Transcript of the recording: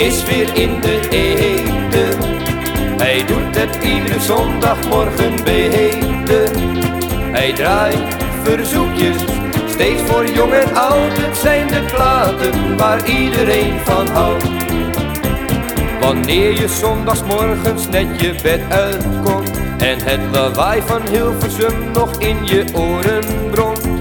is weer in de eten. Hij doet het iedere zondagmorgen beheden. Hij draait verzoekjes, steeds voor jong en oud. Het zijn de platen waar iedereen van houdt. Wanneer je zondagsmorgens net je bed uitkomt en het lawaai van Hilversum nog in je oren bromt,